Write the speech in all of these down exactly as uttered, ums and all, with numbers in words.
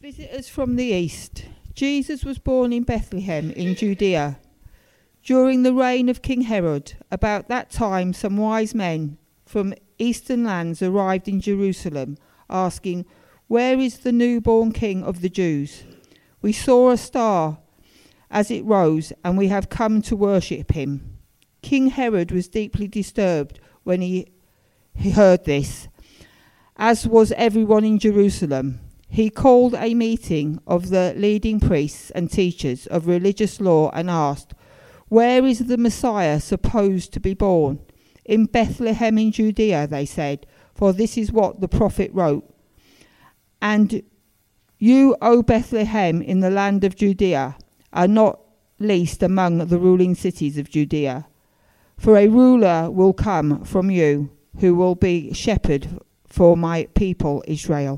Visitors from the east. Jesus was born in Bethlehem in Judea during the reign of King Herod. About that time, some wise men from eastern lands arrived in Jerusalem, asking, "Where is the newborn King of the Jews? We saw a star as it rose, and we have come to worship him." King Herod was deeply disturbed when he, he heard this, as was everyone in Jerusalem. He called a meeting of the leading priests and teachers of religious law and asked, "Where is the Messiah supposed to be born?" "In Bethlehem in Judea," they said, "for this is what the prophet wrote. And you, O Bethlehem, in the land of Judea, are not least among the ruling cities of Judea. For a ruler will come from you, who will be shepherd for my people Israel."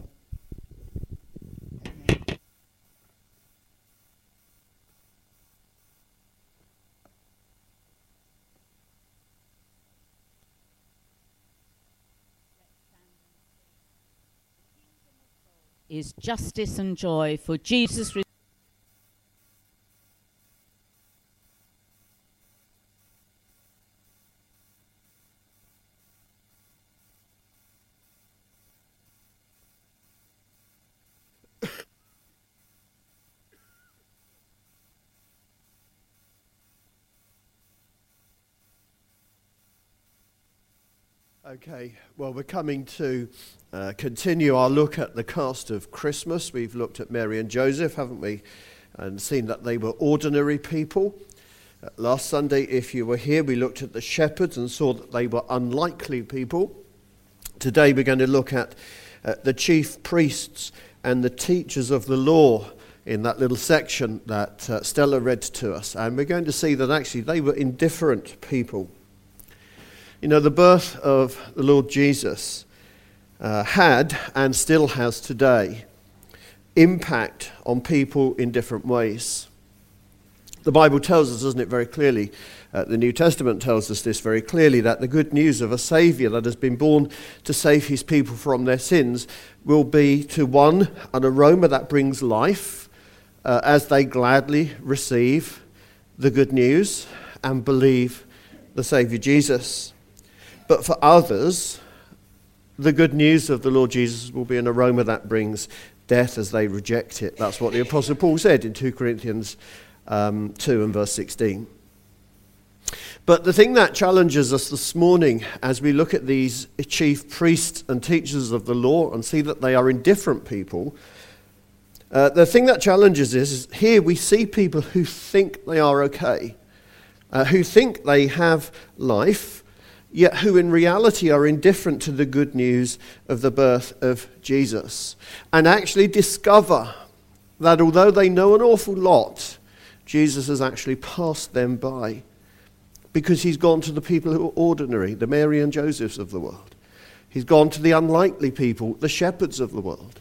Is justice and joy for Jesus. Re- Okay, well, we're coming to uh, continue our look at the cast of Christmas. We've looked at Mary and Joseph, haven't we? And seen that they were ordinary people. Uh, last Sunday, if you were here, we looked at the shepherds and saw that they were unlikely people. Today, we're going to look at uh, the chief priests and the teachers of the law in that little section that uh, Stella read to us. And we're going to see that actually they were indifferent people. You know, the birth of the Lord Jesus uh, had, and still has today, impact on people in different ways. The Bible tells us, doesn't it, very clearly, uh, the New Testament tells us this very clearly, that the good news of a Saviour that has been born to save his people from their sins will be to one an aroma that brings life uh, as they gladly receive the good news and believe the Saviour Jesus. But for others, the good news of the Lord Jesus will be an aroma that brings death as they reject it. That's what the Apostle Paul said in two Corinthians um, two and verse sixteen. But the thing that challenges us this morning as we look at these chief priests and teachers of the law and see that they are indifferent people, uh, the thing that challenges us is here we see people who think they are okay, uh, who think they have life, yet who in reality are indifferent to the good news of the birth of Jesus, and actually discover that although they know an awful lot, Jesus has actually passed them by, because he's gone to the people who are ordinary, the Mary and Josephs of the world. He's gone to the unlikely people, the shepherds of the world,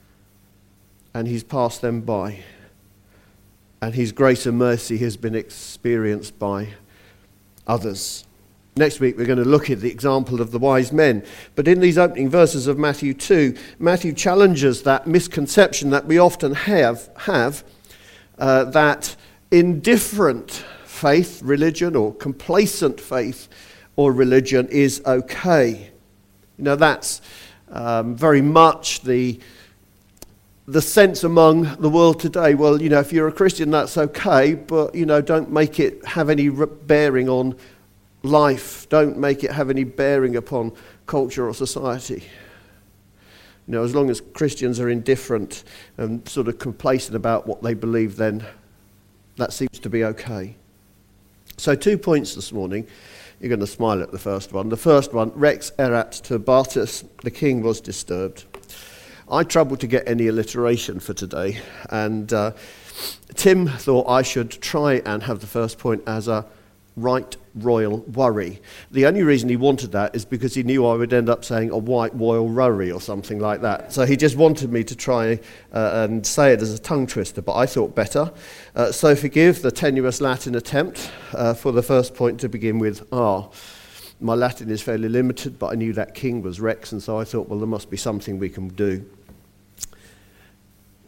and he's passed them by. And his grace and mercy has been experienced by others. Next week we're going to look at the example of the wise men. But in these opening verses of Matthew two, Matthew challenges that misconception that we often have, have uh, that indifferent faith, religion, or complacent faith or religion is okay. You know, that's um, very much the the sense among the world today. Well, you know, if you're a Christian, that's okay, but, you know, don't make it have any bearing on life. Don't make it have any bearing upon culture or society. You know, as long as Christians are indifferent and sort of complacent about what they believe, then that seems to be okay. So two points this morning. You're going to smile at the first one. The first one, Rex erat turbatus, the king was disturbed. I troubled to get any alliteration for today, and uh, Tim thought I should try and have the first point as a right royal worry. The only reason he wanted that is because he knew I would end up saying a white royal worry or something like that. So he just wanted me to try uh, and say it as a tongue twister, but I thought better. Uh, so forgive the tenuous Latin attempt uh, for the first point to begin with R. My Latin is fairly limited, but I knew that king was Rex, and so I thought, well, there must be something we can do.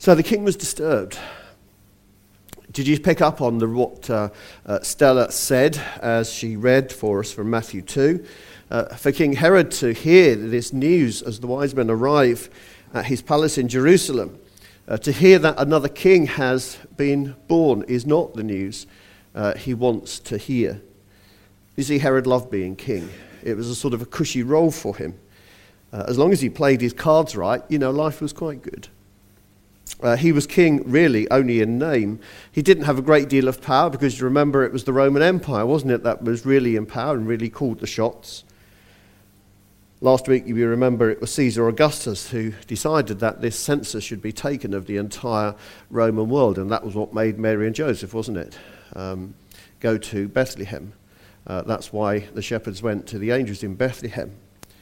So the king was disturbed. Did you pick up on the, what uh, uh, Stella said as she read for us from Matthew two? Uh, for King Herod to hear this news as the wise men arrive at his palace in Jerusalem, uh, to hear that another king has been born is not the news uh, he wants to hear. You see, Herod loved being king. It was a sort of a cushy role for him. Uh, as long as he played his cards right, you know, life was quite good. Uh, he was king really only in name. He didn't have a great deal of power because you remember it was the Roman Empire, wasn't it, that was really in power and really called the shots. Last week, you remember it was Caesar Augustus who decided that this census should be taken of the entire Roman world, and that was what made Mary and Joseph, wasn't it, um, go to Bethlehem. Uh, that's why the shepherds went to the angels in Bethlehem.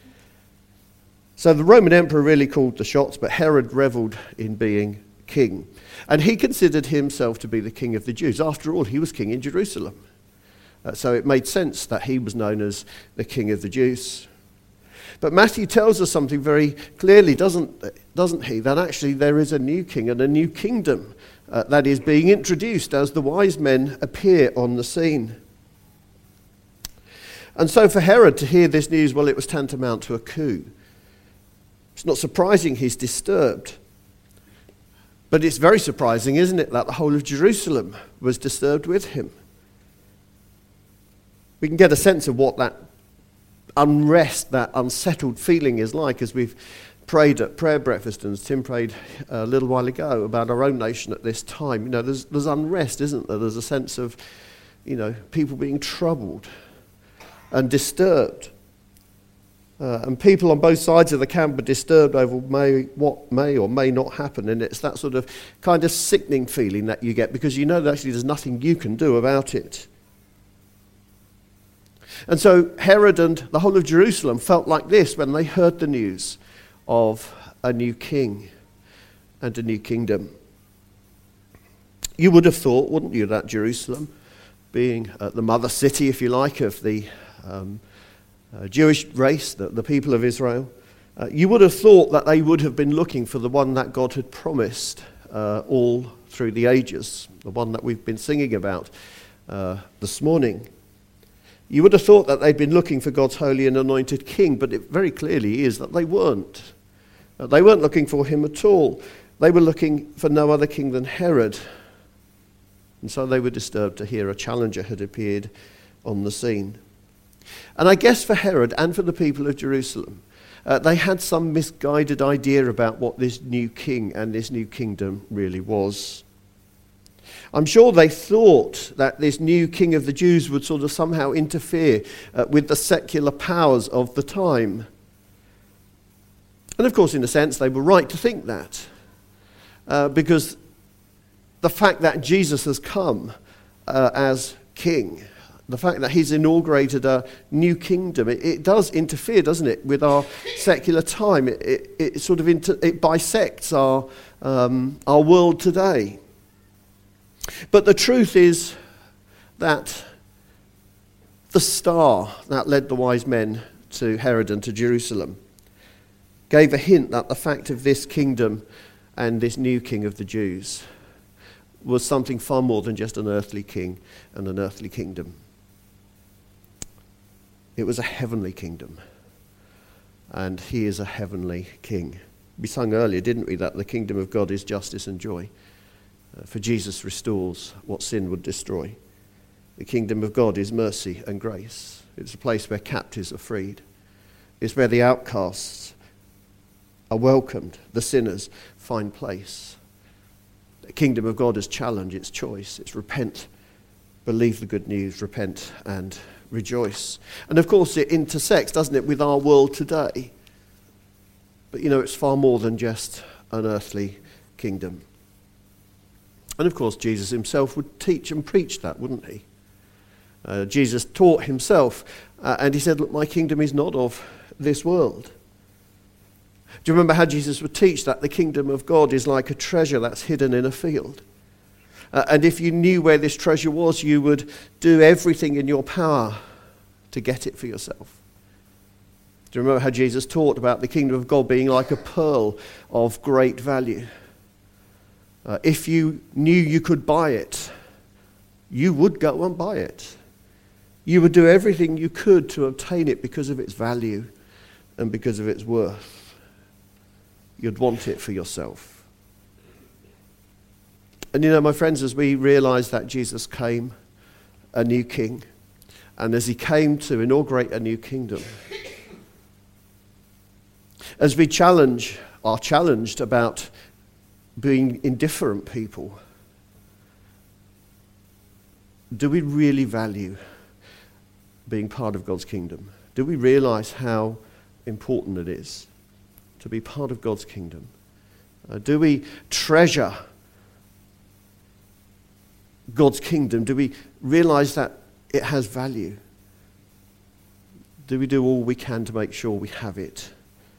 So the Roman emperor really called the shots, but Herod revelled in being king. And he considered himself to be the king of the Jews. After all, he was king in Jerusalem. Uh, so it made sense that he was known as the king of the Jews. But Matthew tells us something very clearly, doesn't, doesn't he? That actually there is a new king and a new kingdom uh, that is being introduced as the wise men appear on the scene. And so for Herod to hear this news, well, it was tantamount to a coup. It's not surprising he's disturbed. But it's very surprising, isn't it, that the whole of Jerusalem was disturbed with him. We can get a sense of what that unrest, that unsettled feeling is like as we've prayed at prayer breakfast, and Tim prayed a little while ago about our own nation at this time. You know, there's, there's unrest, isn't there? There's a sense of, you know, people being troubled and disturbed. Uh, and people on both sides of the camp are disturbed over may, what may or may not happen. And it's that sort of kind of sickening feeling that you get because you know that actually there's nothing you can do about it. And so Herod and the whole of Jerusalem felt like this when they heard the news of a new king and a new kingdom. You would have thought, wouldn't you, that Jerusalem, being uh, the mother city, if you like, of the um, uh, Jewish race, the, the people of Israel, uh, you would have thought that they would have been looking for the one that God had promised uh, all through the ages, the one that we've been singing about uh, this morning. You would have thought that they'd been looking for God's holy and anointed king, but it very clearly is that they weren't. Uh, they weren't looking for him at all. They were looking for no other king than Herod. And so they were disturbed to hear a challenger had appeared on the scene. And I guess for Herod and for the people of Jerusalem, uh, they had some misguided idea about what this new king and this new kingdom really was. I'm sure they thought that this new king of the Jews would sort of somehow interfere uh, with the secular powers of the time. And of course, in a sense, they were right to think that. Uh, because the fact that Jesus has come uh, as king, the fact that he's inaugurated a new kingdom, it, it does interfere, doesn't it, with our secular time. It, it, it sort of inter- it bisects our, um, our world today. But the truth is that the star that led the wise men to Herod and to Jerusalem gave a hint that the fact of this kingdom and this new king of the Jews was something far more than just an earthly king and an earthly kingdom. It was a heavenly kingdom, and he is a heavenly king. We sung earlier, didn't we, that the kingdom of God is justice and joy. Uh, for Jesus restores what sin would destroy. The kingdom of God is mercy and grace. It's a place where captives are freed. It's where the outcasts are welcomed. The sinners find place. The kingdom of God is challenge, it's choice. It's repent, believe the good news, repent and rejoice. And of course it intersects, doesn't it, with our world today. But you know, it's far more than just an earthly kingdom. And of course, Jesus himself would teach and preach that, wouldn't he? Uh, Jesus taught himself, uh, and he said, look, my kingdom is not of this world. Do you remember how Jesus would teach that the kingdom of God is like a treasure that's hidden in a field? Uh, and if you knew where this treasure was, you would do everything in your power to get it for yourself. Do you remember how Jesus taught about the kingdom of God being like a pearl of great value? Uh, if you knew you could buy it, you would go and buy it. You would do everything you could to obtain it because of its value and because of its worth. You'd want it for yourself. And you know, my friends, as we realize that Jesus came, a new king, and as he came to inaugurate a new kingdom, as we challenge, are challenged about being indifferent people, do we really value being part of God's kingdom? Do we realize how important it is to be part of God's kingdom? Uh, do we treasure God's kingdom? Do we realize that it has value? Do we do all we can to make sure we have it?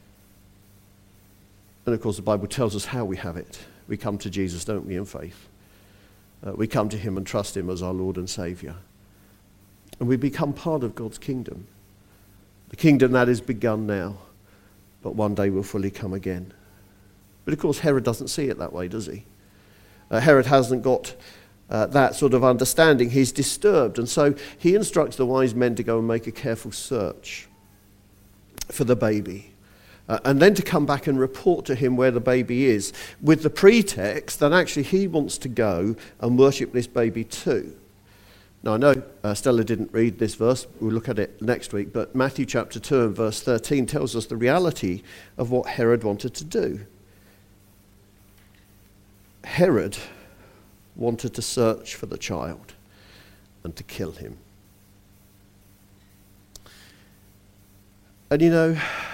And of course, the Bible tells us how we have it. We come to Jesus, don't we, in faith? Uh, we come to him and trust him as our Lord and Saviour. And we become part of God's kingdom. The kingdom that is begun now, but one day will fully come again. But of course, Herod doesn't see it that way, does he? Uh, Herod hasn't got uh, that sort of understanding. He's disturbed. And so he instructs the wise men to go and make a careful search for the baby. Uh, and then to come back and report to him where the baby is, with the pretext that actually he wants to go and worship this baby too. Now I know uh, Stella didn't read this verse, we'll look at it next week, but Matthew chapter two and verse thirteen tells us the reality of what Herod wanted to do. Herod wanted to search for the child and to kill him. And you know,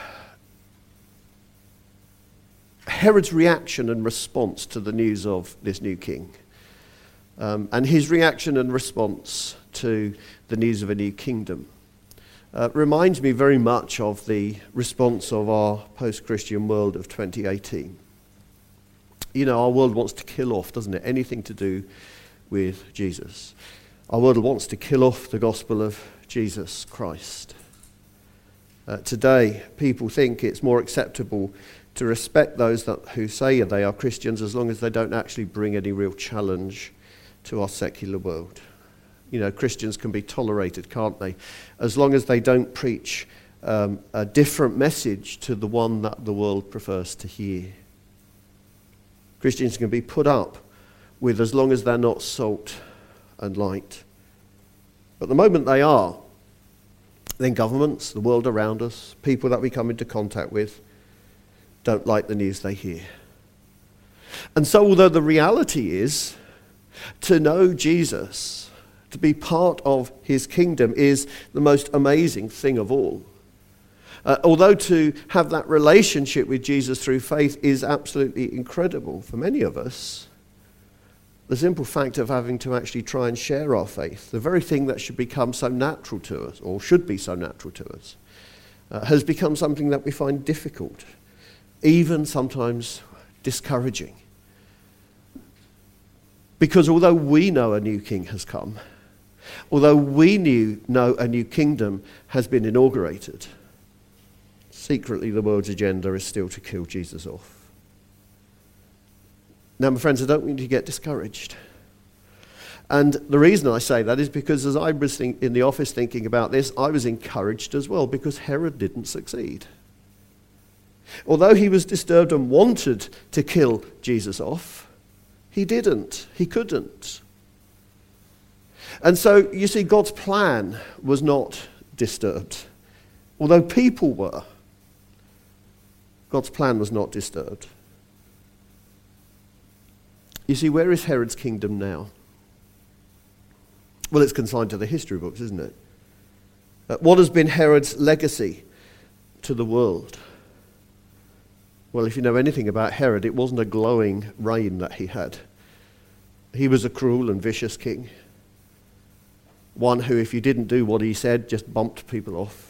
Herod's reaction and response to the news of this new king, um, and his reaction and response to the news of a new kingdom, uh, reminds me very much of the response of our post-Christian world of twenty eighteen. You know, our world wants to kill off, doesn't it, anything to do with Jesus. Our world wants to kill off the gospel of Jesus Christ. Uh, today, people think it's more acceptable to respect those that, who say they are Christians as long as they don't actually bring any real challenge to our secular world. You know, Christians can be tolerated, can't they? As long as they don't preach um, a different message to the one that the world prefers to hear. Christians can be put up with as long as they're not salt and light. But the moment they are, then governments, the world around us, people that we come into contact with, don't like the news they hear. And so although the reality is to know Jesus, to be part of his kingdom, is the most amazing thing of all. Uh, although to have that relationship with Jesus through faith is absolutely incredible for many of us, the simple fact of having to actually try and share our faith, the very thing that should become so natural to us, or should be so natural to us, uh, has become something that we find difficult, even sometimes discouraging. Because although we know a new king has come, although we knew, know a new kingdom has been inaugurated, secretly the world's agenda is still to kill Jesus off. Now, my friends, I don't want you to get discouraged. And the reason I say that is because as I was think- in the office thinking about this, I was encouraged as well, because Herod didn't succeed. Although he was disturbed and wanted to kill Jesus off, he didn't. He couldn't. And so, you see, God's plan was not disturbed. Although people were, God's plan was not disturbed. You see, where is Herod's kingdom now? Well, it's consigned to the history books, isn't it? Uh, what has been Herod's legacy to the world? Well, if you know anything about Herod, it wasn't a glowing reign that he had. He was a cruel and vicious king. One who, if you didn't do what he said, just bumped people off.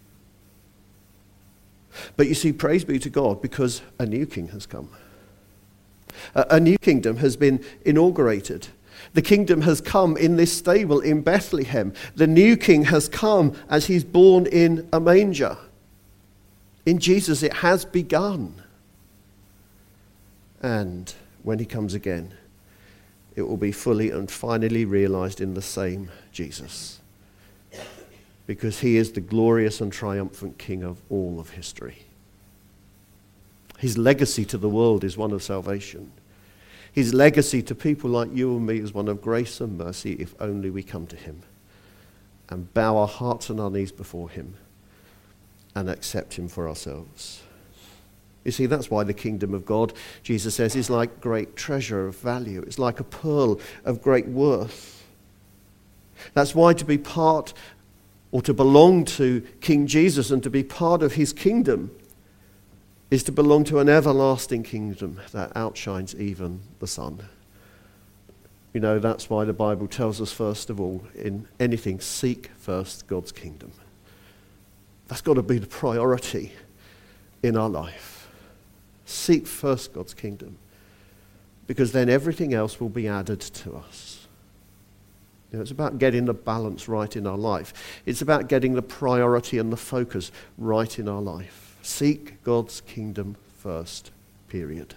But you see, praise be to God, because a new king has come. A, a new kingdom has been inaugurated. The kingdom has come in this stable in Bethlehem. The new king has come as he's born in a manger. In Jesus it has begun. And when he comes again, it will be fully and finally realized in the same Jesus. Because he is the glorious and triumphant King of all of history. His legacy to the world is one of salvation. His legacy to people like you and me is one of grace and mercy if only we come to him and bow our hearts and our knees before him and accept him for ourselves. You see, that's why the kingdom of God, Jesus says, is like great treasure of value. It's like a pearl of great worth. That's why to be part or to belong to King Jesus and to be part of his kingdom is to belong to an everlasting kingdom that outshines even the sun. You know, that's why the Bible tells us, first of all, in anything, seek first God's kingdom. That's got to be the priority in our life. Seek first God's kingdom, because then everything else will be added to us. You know, it's about getting the balance right in our life. It's about getting the priority and the focus right in our life. Seek God's kingdom first, period.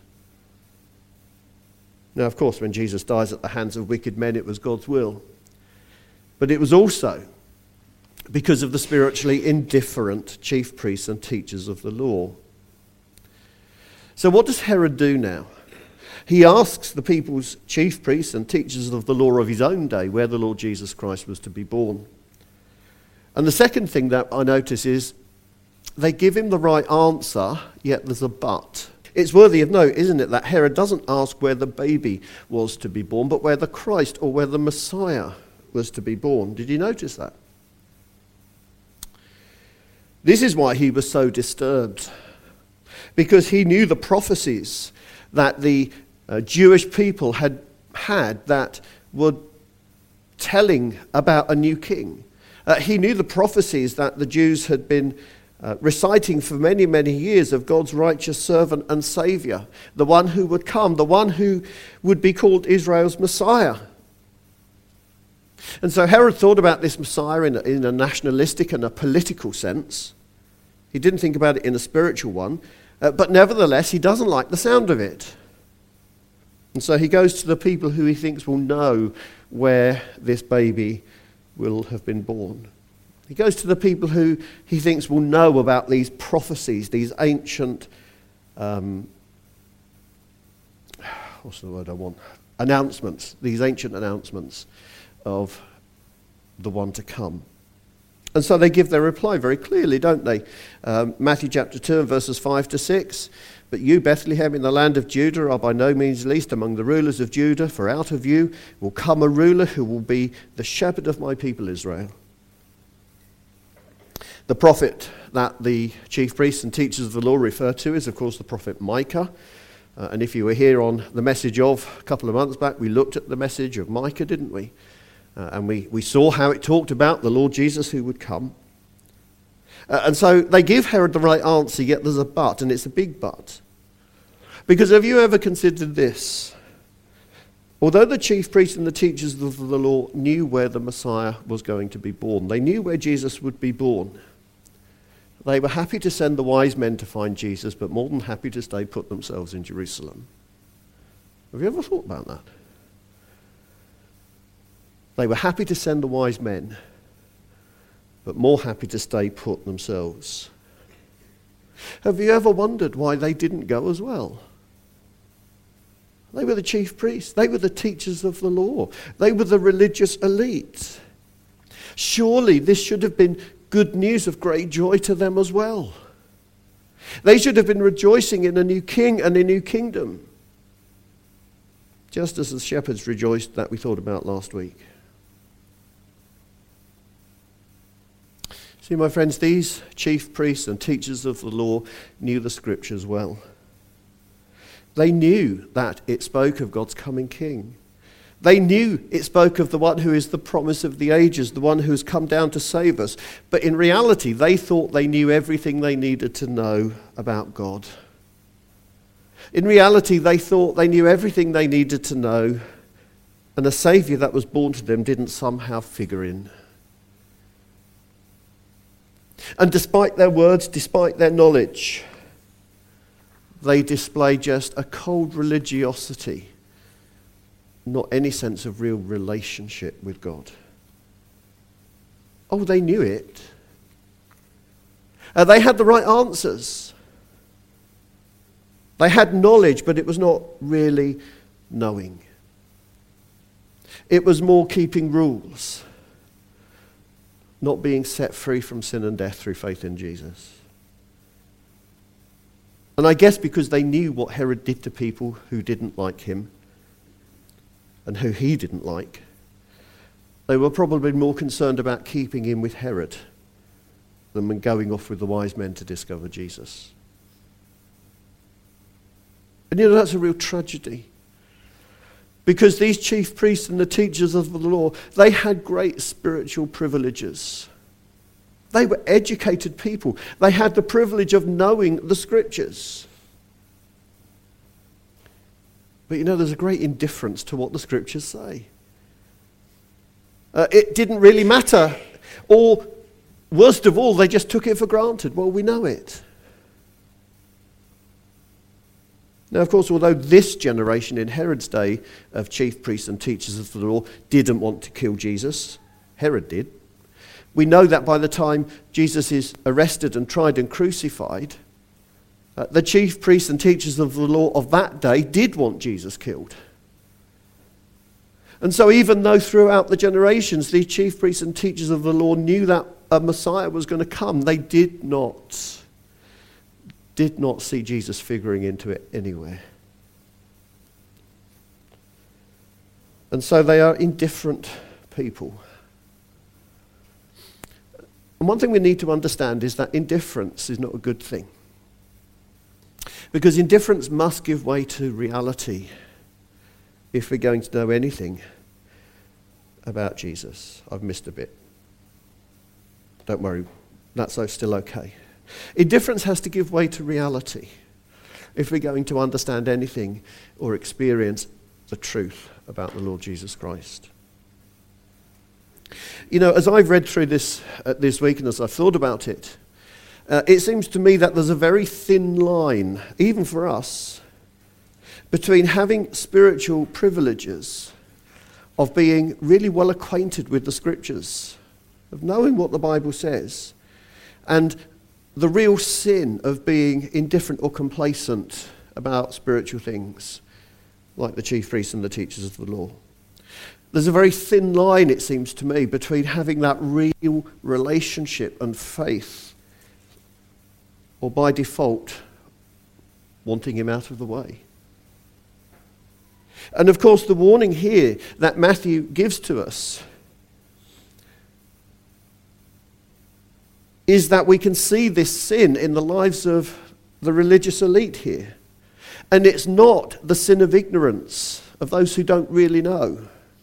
Now, of course, when Jesus dies at the hands of wicked men, it was God's will. But it was also because of the spiritually indifferent chief priests and teachers of the law. So what does Herod do now? He asks the people's chief priests and teachers of the law of his own day where the Lord Jesus Christ was to be born. And the second thing that I notice is they give him the right answer, yet there's a but. It's worthy of note, isn't it, that Herod doesn't ask where the baby was to be born, but where the Christ or where the Messiah was to be born. Did you notice that? This is why he was so disturbed, because he knew the prophecies that the uh, Jewish people had had that were telling about a new king. Uh, he knew the prophecies that the Jews had been Uh, reciting for many, many years of God's righteous servant and Saviour, the one who would come, the one who would be called Israel's Messiah. And so Herod thought about this Messiah in a, in a nationalistic and a political sense. He didn't think about it in a spiritual one, uh, but nevertheless he doesn't like the sound of it. And so he goes to the people who he thinks will know where this baby will have been born. He goes to the people who he thinks will know about these prophecies, these ancient, um, what's the word I want? Announcements, these ancient announcements of the one to come. And so they give their reply very clearly, don't they? Um, Matthew chapter two and verses five to six. But you, Bethlehem, in the land of Judah, are by no means least among the rulers of Judah, for out of you will come a ruler who will be the shepherd of my people Israel. The prophet that the chief priests and teachers of the law refer to is, of course, the prophet Micah. Uh, and if you were here on the message of a couple of months back, we looked at the message of Micah, didn't we? Uh, and we, we saw how it talked about the Lord Jesus who would come. Uh, and so they give Herod the right answer, yet there's a but, and it's a big but. Because have you ever considered this? Although the chief priests and the teachers of the law knew where the Messiah was going to be born, they knew where Jesus would be born. They were happy to send the wise men to find Jesus, but more than happy to stay put themselves in Jerusalem. Have you ever thought about that? They were happy to send the wise men, but more happy to stay put themselves. Have you ever wondered why they didn't go as well? They were the chief priests. They were the teachers of the law. They were the religious elite. Surely this should have been good news of great joy to them as well. They should have been rejoicing in a new king and a new kingdom, just as the shepherds rejoiced that we thought about last week. See, my friends, these chief priests and teachers of the law knew the scriptures well. They knew that it spoke of God's coming king. They knew it spoke of the one who is the promise of the ages, the one who has come down to save us. But in reality, they thought they knew everything they needed to know about God. In reality, they thought they knew everything they needed to know, and a Saviour that was born to them didn't somehow figure in. And despite their words, despite their knowledge, They display just a cold religiosity, not any sense of real relationship with God. Oh, they knew it. Uh, they had the right answers. They had knowledge, but it was not really knowing. It was more keeping rules, not being set free from sin and death through faith in Jesus. And I guess because they knew what Herod did to people who didn't like him and who he didn't like, they were probably more concerned about keeping him with Herod than going off with the wise men to discover Jesus. And you know, that's a real tragedy. Because these chief priests and the teachers of the law, they had great spiritual privileges. They were educated people. They had the privilege of knowing the scriptures. But you know, there's a great indifference to what the scriptures say. Uh, it didn't really matter. Or, worst of all, they just took it for granted. Well, we know it. Now, of course, although this generation in Herod's day of chief priests and teachers of the law didn't want to kill Jesus, Herod did. We know that by the time Jesus is arrested and tried and crucified, uh, the chief priests and teachers of the law of that day did want Jesus killed. And so even though throughout the generations these chief priests and teachers of the law knew that a Messiah was going to come, they did not did not see Jesus figuring into it anywhere. And so they are indifferent people. And one thing we need to understand is that indifference is not a good thing. Because indifference must give way to reality if we're going to know anything about Jesus. I've missed a bit. Don't worry, that's still okay. Indifference has to give way to reality if we're going to understand anything or experience the truth about the Lord Jesus Christ. You know, as I've read through this uh, this week and as I've thought about it, uh, it seems to me that there's a very thin line, even for us, between having spiritual privileges of being really well acquainted with the scriptures, of knowing what the Bible says, and the real sin of being indifferent or complacent about spiritual things, like the chief priests and the teachers of the law. There's a very thin line, it seems to me, between having that real relationship and faith, or by default, wanting him out of the way. And of course, the warning here that Matthew gives to us is that we can see this sin in the lives of the religious elite here. And it's not the sin of ignorance of those who don't really know,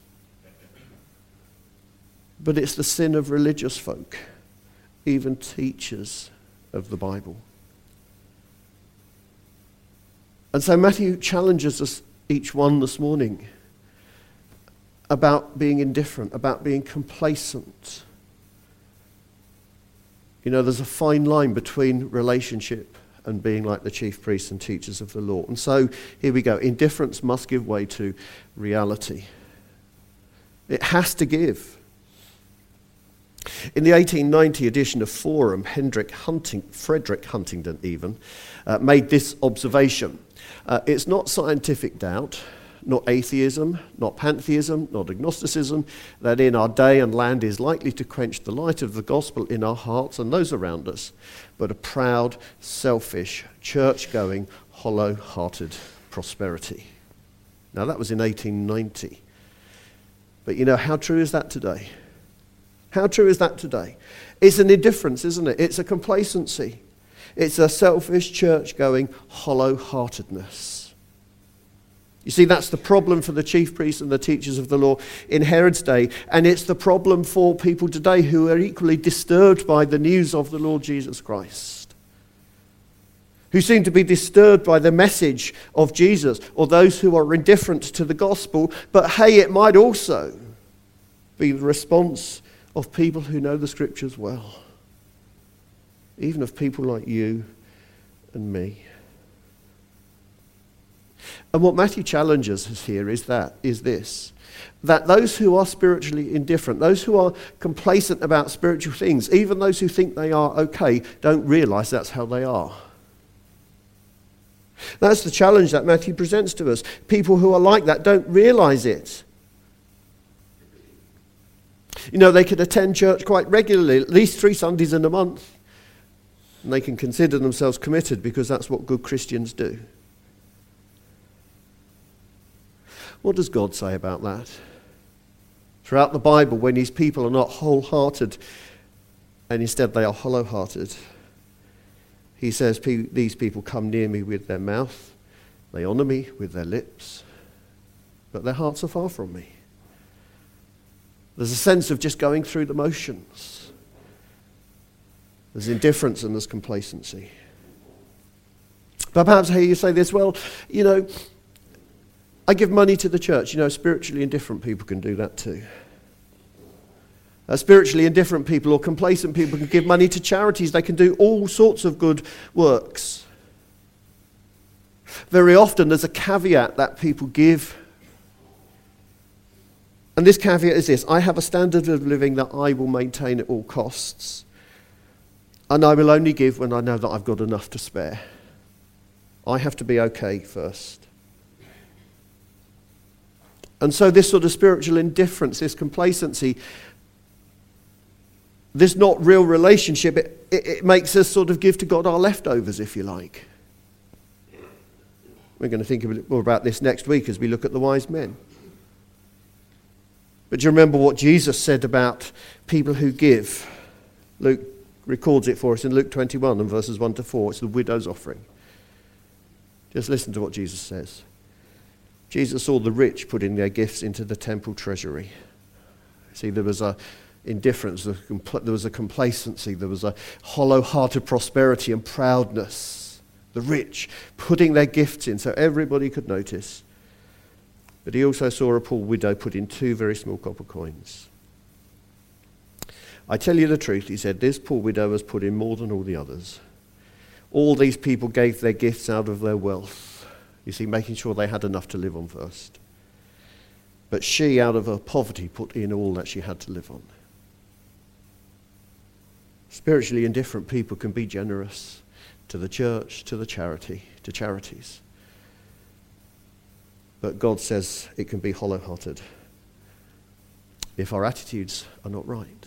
but it's the sin of religious folk, even teachers of the Bible. And so Matthew challenges us, each one this morning, about being indifferent, about being complacent. You know, there's a fine line between relationship and being like the chief priests and teachers of the law. And so, here we go. Indifference must give way to reality. It has to give. In the eighteen ninety edition of Forum, Hendrik Hunting, Frederick Huntington even, uh, made this observation. Uh, it's not scientific doubt, not atheism, not pantheism, not agnosticism, that in our day and land is likely to quench the light of the gospel in our hearts and those around us, but a proud, selfish, church-going, hollow-hearted prosperity. Now that was in eighteen ninety. But you know, how true is that today? How true is that today? It's an indifference, isn't it? It's a complacency. It's a selfish, church-going, hollow-heartedness. You see, that's the problem for the chief priests and the teachers of the law in Herod's day, and it's the problem for people today who are equally disturbed by the news of the Lord Jesus Christ, who seem to be disturbed by the message of Jesus, or those who are indifferent to the gospel. But hey, it might also be the response of people who know the scriptures well, even of people like you and me. And what Matthew challenges us here is that, is this, that those who are spiritually indifferent, those who are complacent about spiritual things, even those who think they are okay, don't realise that's how they are. That's the challenge that Matthew presents to us. People who are like that don't realise it. You know, they could attend church quite regularly, at least three Sundays in a month, and they can consider themselves committed because that's what good Christians do. What does God say about that? Throughout the Bible, when his people are not wholehearted and instead they are hollow-hearted, he says, these people come near me with their mouth, they honour me with their lips, but their hearts are far from me. There's a sense of just going through the motions. There's indifference and there's complacency. But perhaps I hear you say this, well, you know, I give money to the church. You know, spiritually indifferent people can do that too. Uh, spiritually indifferent people or complacent people can give money to charities. They can do all sorts of good works. Very often there's a caveat that people give. And this caveat is this: I have a standard of living that I will maintain at all costs. And I will only give when I know that I've got enough to spare. I have to be okay first. And so this sort of spiritual indifference, this complacency, this not real relationship, it, it, it makes us sort of give to God our leftovers, if you like. We're going to think a bit more about this next week as we look at the wise men. But do you remember what Jesus said about people who give? Luke records it for us in Luke twenty-one and verses one to four. It's the widow's offering. Just listen to what Jesus says. Jesus saw the rich putting their gifts into the temple treasury. See, there was a indifference, there was a complacency, there was a hollow-hearted prosperity and proudness. The rich putting their gifts in so everybody could notice. But he also saw a poor widow put in two very small copper coins. I tell you the truth, he said, this poor widow has put in more than all the others. All these people gave their gifts out of their wealth. You see, making sure they had enough to live on first. But she, out of her poverty, put in all that she had to live on. Spiritually indifferent people can be generous to the church, to the charity, to charities. But God says it can be hollow-hearted if our attitudes are not right.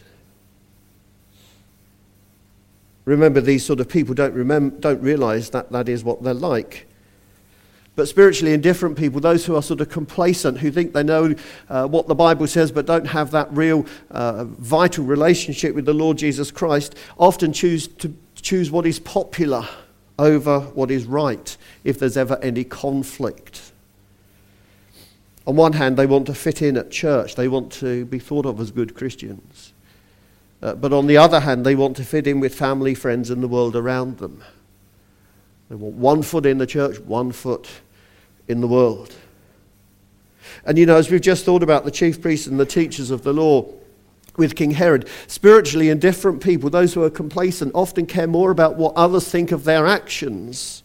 Remember, these sort of people don't remember, don't realise that that is what they're like. But spiritually indifferent people, those who are sort of complacent, who think they know uh, what the Bible says but don't have that real uh, vital relationship with the Lord Jesus Christ, often choose to choose what is popular over what is right if there's ever any conflict. On one hand, they want to fit in at church. They want to be thought of as good Christians. Uh, but on the other hand, they want to fit in with family, friends, and the world around them. They want one foot in the church, one foot in the world. And you know, as we've just thought about the chief priests and the teachers of the law with King Herod, spiritually indifferent people, those who are complacent, often care more about what others think of their actions.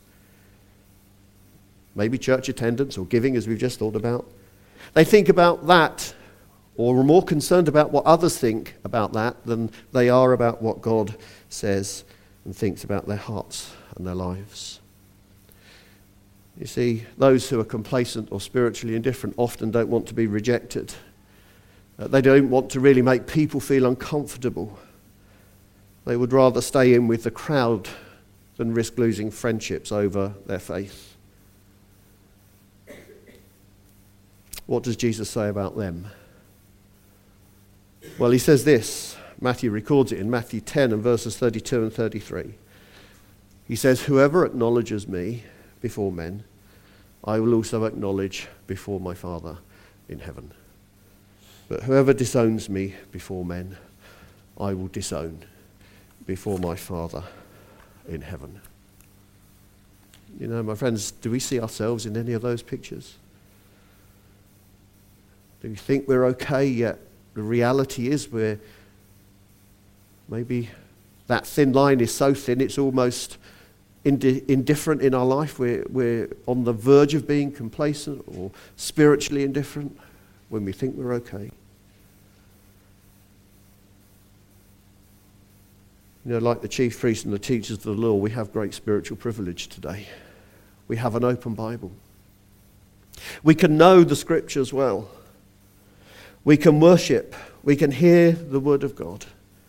Maybe church attendance or giving, as we've just thought about. They think about that, or are more concerned about what others think about that than they are about what God says and thinks about their hearts and their lives. You see, those who are complacent or spiritually indifferent often don't want to be rejected. Uh, they don't want to really make people feel uncomfortable. They would rather stay in with the crowd than risk losing friendships over their faith. What does Jesus say about them? Well, he says this. Matthew records it in Matthew ten and verses thirty-two and thirty-three. He says, whoever acknowledges me before men, I will also acknowledge before my Father in heaven. But whoever disowns me before men, I will disown before my Father in heaven. You know, my friends, do we see ourselves in any of those pictures? Do we think we're okay, yet the reality is we're maybe that thin line is so thin it's almost indi- indifferent in our life, we're, we're on the verge of being complacent or spiritually indifferent when we think we're okay. You know, like the chief priests and the teachers of the law, we have great spiritual privilege today. We have an open Bible. We can know the scriptures well. We can worship. We can hear the word of God.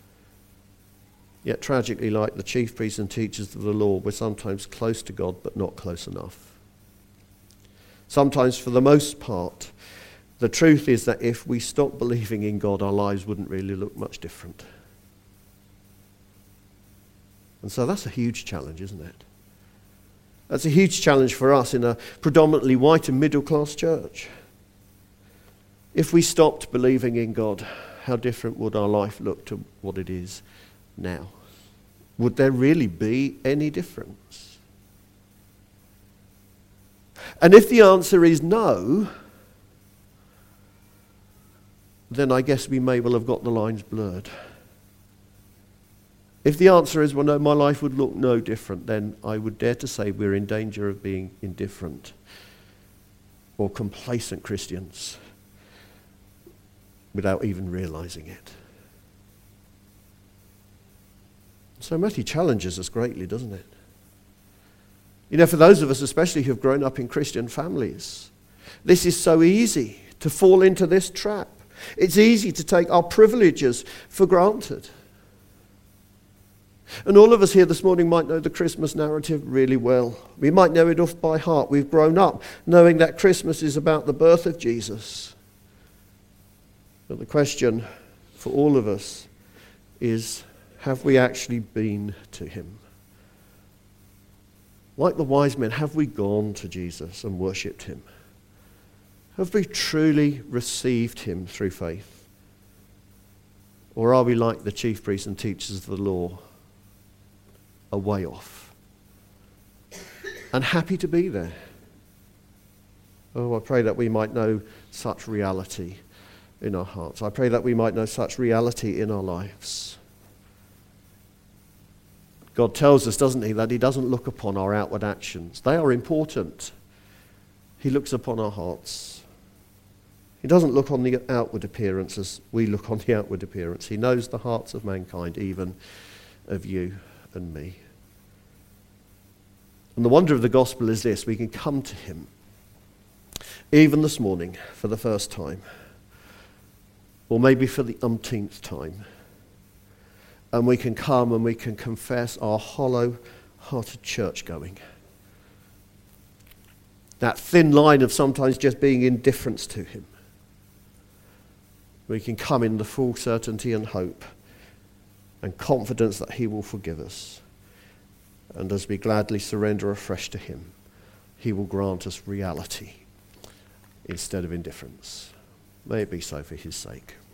Yet tragically, like the chief priests and teachers of the law, we're sometimes close to God but not close enough. Sometimes, for the most part, the truth is that if we stopped believing in God, our lives wouldn't really look much different. And so that's a huge challenge, isn't it? That's a huge challenge for us in a predominantly white and middle class church. If we stopped believing in God, how different would our life look to what it is now? Would there really be any difference? And if the answer is no, then I guess we may well have got the lines blurred. If the answer is, well, no, my life would look no different, then I would dare to say we're in danger of being indifferent or complacent Christians without even realizing it. So Matthew challenges us greatly, doesn't it? You know, for those of us especially who have grown up in Christian families, this is so easy to fall into this trap. It's easy to take our privileges for granted. And all of us here this morning might know the Christmas narrative really well. We might know it off by heart. We've grown up knowing that Christmas is about the birth of Jesus. But the question for all of us is, have we actually been to him? Like the wise men, have we gone to Jesus and worshipped him? Have we truly received him through faith? Or are we like the chief priests and teachers of the law, a way off, and happy to be there? Oh, I pray that we might know such reality in our hearts. I pray that we might know such reality in our lives. God tells us, doesn't he, that he doesn't look upon our outward actions. They are important. He looks upon our hearts. He doesn't look on the outward appearance as we look on the outward appearance. He knows the hearts of mankind, even of you and me. And the wonder of the gospel is this: we can come to him even this morning for the first time, or maybe for the umpteenth time, and we can come and we can confess our hollow-hearted church going. That thin line of sometimes just being indifference to him. We can come in the full certainty and hope and confidence that he will forgive us. And as we gladly surrender afresh to him, he will grant us reality instead of indifference. May it be so for his sake.